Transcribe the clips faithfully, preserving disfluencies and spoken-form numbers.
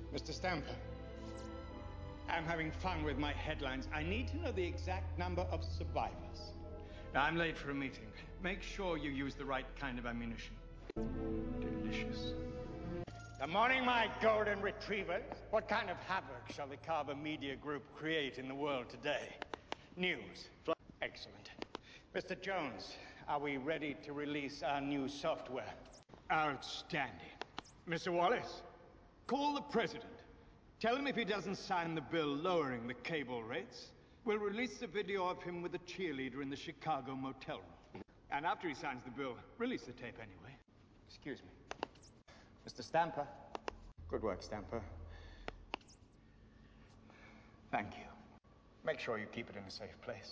Mister Stamper, I'm having fun with my headlines. I need to know the exact number of survivors. Now, I'm late for a meeting. Make sure you use the right kind of ammunition. Delicious. Good morning, my golden retrievers. What kind of havoc shall the Carver Media Group create in the world today? News. Excellent. Mister Jones, are we ready to release our new software? Outstanding. Mister Wallace, call the president. Tell him if he doesn't sign the bill lowering the cable rates, we'll release the video of him with a cheerleader in the Chicago motel room. And after he signs the bill, release the tape anyway. Excuse me. Mister Stamper. Good work, Stamper. Thank you. Make sure you keep it in a safe place.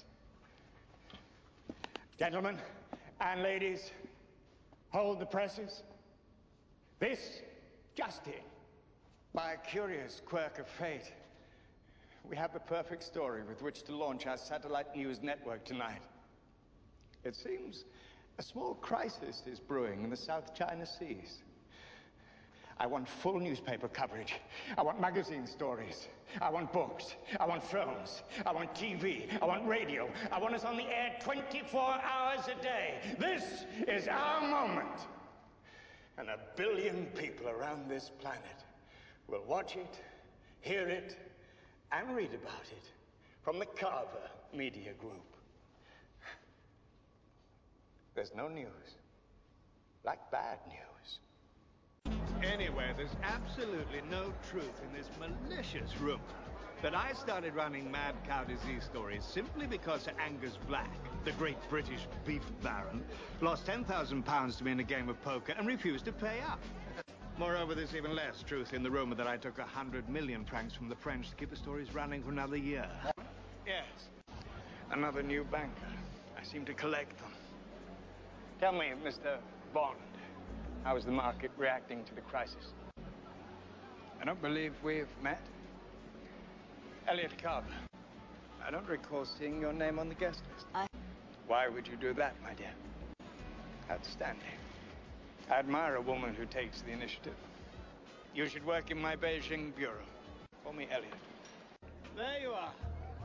Gentlemen and ladies, hold the presses. This just in. By a curious quirk of fate, we have the perfect story with which to launch our satellite news network tonight. It seems a small crisis is brewing in the South China Seas. I want full newspaper coverage. I want magazine stories. I want books. I want films. I want T V. I want radio. I want us on the air twenty-four hours a day. This is our moment. And a billion people around this planet will watch it, hear it, and read about it from the Carver Media Group. There's no news like bad news. Anyway, there's absolutely no truth in this malicious rumor that I started running mad cow disease stories simply because Sir Angus Black, the great British beef baron, lost ten thousand pounds to me in a game of poker and refused to pay up. Moreover, there's even less truth in the rumor that I took a hundred million francs from the French to keep the stories running for another year. Yes, another new banker. I seem to collect them. Tell me, Mister Bond, how is the market reacting to the crisis? I don't believe we've met. Elliot Carver. I don't recall seeing your name on the guest list. I... Why would you do that, my dear? Outstanding. I admire a woman who takes the initiative. You should work in my Beijing bureau. Call me Elliot. There you are.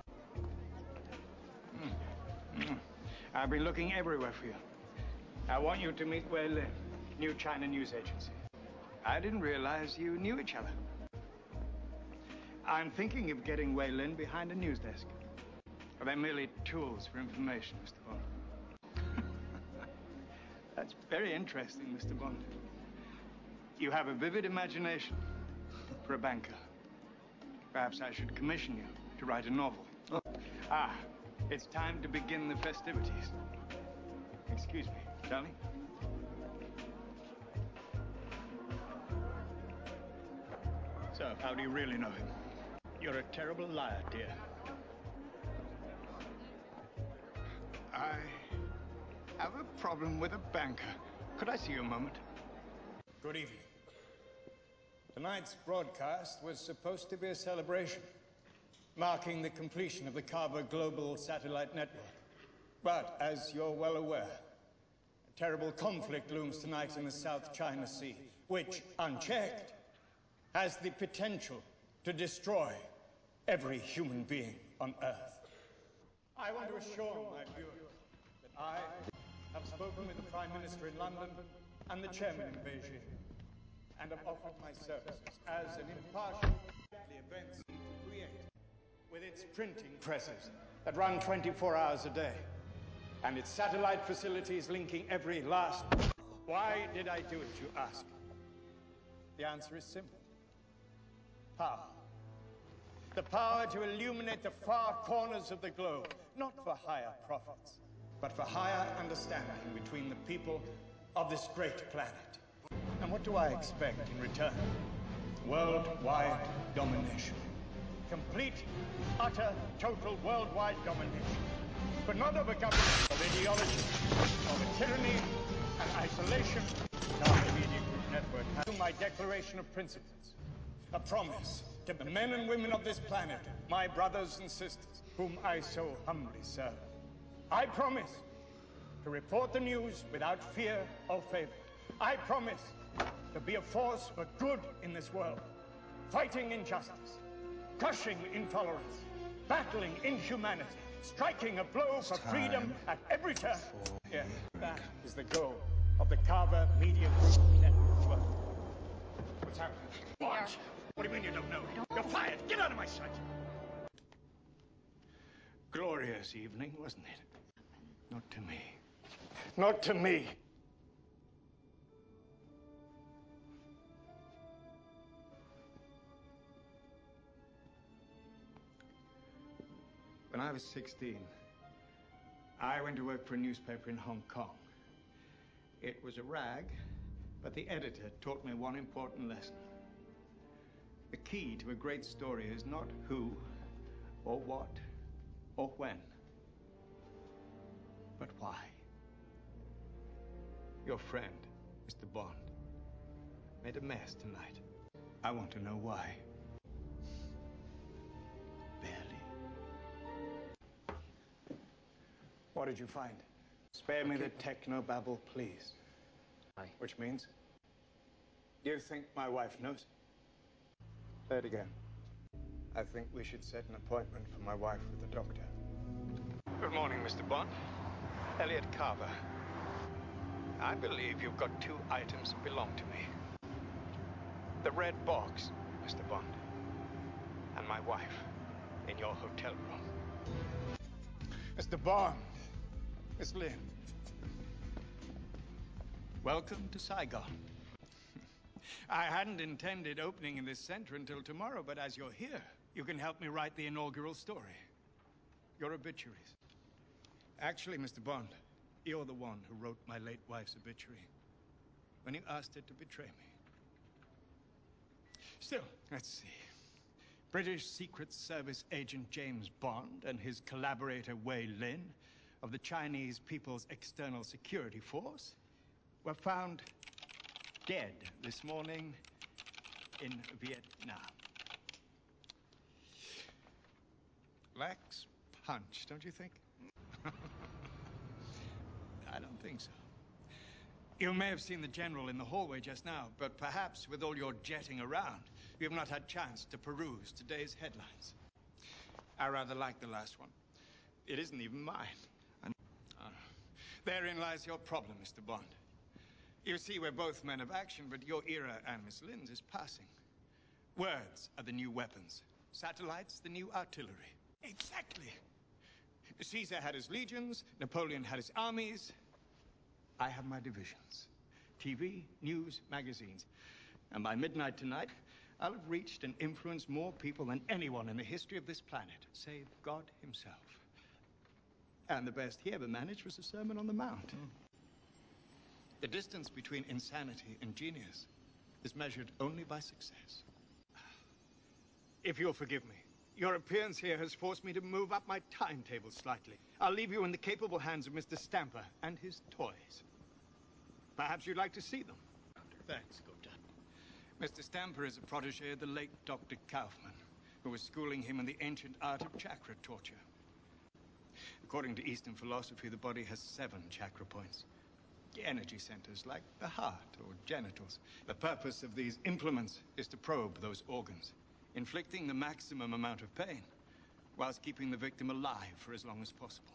Mm. Mm. I've been looking everywhere for you. I want you to meet Wei Lin, New China News Agency. I didn't realize you knew each other. I'm thinking of getting Wei Lin behind a news desk. They're merely tools for information, Mister Bond. That's very interesting, Mister Bond. You have a vivid imagination for a banker. Perhaps I should commission you to write a novel. Oh. Ah, it's time to begin the festivities. Excuse me, darling. So, how do you really know him? You're a terrible liar, dear. I have a problem with a banker. Could I see you a moment? Good evening. Tonight's broadcast was supposed to be a celebration, marking the completion of the Carver Global Satellite Network. But, as you're well aware, a terrible conflict looms tonight in the South China Sea, which, unchecked, has the potential to destroy every human being on Earth. I want to assure my viewers that I have spoken with the Prime Minister in London and the Chairman in Beijing, and have offered my services as an impartial events need to create with its printing presses that run twenty-four hours a day, and its satellite facilities linking every last... Why did I do it, you ask? The answer is simple. Power. The power to illuminate the far corners of the globe, not for higher profits, but for higher understanding between the people of this great planet. And what do I expect in return? Worldwide domination. Complete, utter, total worldwide domination. But not of a government, of ideology, of a tyranny and isolation. Carver Media Group Network has my declaration of principles. A promise to the men and women of this planet, my brothers and sisters, whom I so humbly serve. I promise to report the news without fear or favor. I promise to be a force for good in this world, fighting injustice, crushing intolerance, battling inhumanity, striking a blow for freedom at every turn. Yeah, that is the goal of the Carver Media Group Network. What's happening? What? What do you mean you don't know? You're fired. Get out of my sight. Glorious evening, wasn't it? Not to me. Not to me. When I was sixteen, I went to work for a newspaper in Hong Kong. It was a rag, but the editor taught me one important lesson. The key to a great story is not who, or what, or when, but why. Your friend, Mister Bond, made a mess tonight. I want to know why. Barely. What did you find? Spare me the technobabble, please. Aye. Which means? Do you think my wife knows? Say it again. I think we should set an appointment for my wife with the doctor. Good morning, Mister Bond. Elliot Carver. I believe you've got two items that belong to me. The red box, Mister Bond, and my wife in your hotel room. Mister Bond, Miss Lynn. Welcome to Saigon. I hadn't intended opening in this center until tomorrow, but as you're here, you can help me write the inaugural story. Your obituaries. Actually, Mister Bond, you're the one who wrote my late wife's obituary when you asked her to betray me. Still, let's see. British Secret Service agent James Bond and his collaborator Wei Lin of the Chinese People's External Security Force were found dead this morning in Vietnam. Lacks punch, don't you think? I don't think so. You may have seen the general in the hallway just now, but perhaps with all your jetting around, you have not had chance to peruse today's headlines. I rather like the last one. It isn't even mine. And, uh, therein lies your problem, Mister Bond. You see, we're both men of action, but your era and Miss Lynn's is passing. Words are the new weapons. Satellites, the new artillery. Exactly. Caesar had his legions, Napoleon had his armies. I have my divisions. T V, news, magazines. And by midnight tonight, I'll have reached and influenced more people than anyone in the history of this planet, save God himself. And the best he ever managed was a Sermon on the Mount. Mm. The distance between insanity and genius is measured only by success. If you'll forgive me, your appearance here has forced me to move up my timetable slightly. I'll leave you in the capable hands of Mister Stamper and his toys. Perhaps you'd like to see them. Thanks, Gupta. Mister Stamper is a protege of the late Doctor Kaufman, who was schooling him in the ancient art of chakra torture. According to Eastern philosophy, the body has seven chakra points. Energy centers like the heart or genitals. The purpose of these implements is to probe those organs, inflicting the maximum amount of pain, whilst keeping the victim alive for as long as possible.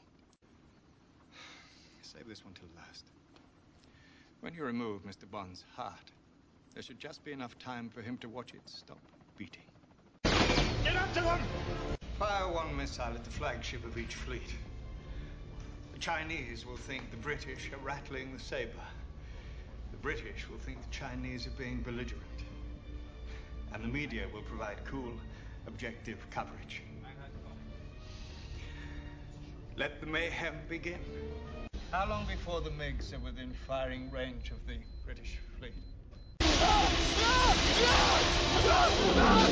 Save this one till last. When you remove Mister Bond's heart, there should just be enough time for him to watch it stop beating. Get up to them! Fire one missile at the flagship of each fleet. The Chinese will think the British are rattling the saber. The British will think the Chinese are being belligerent. And the media will provide cool, objective coverage. Let the mayhem begin. How long before the MiGs are within firing range of the British fleet?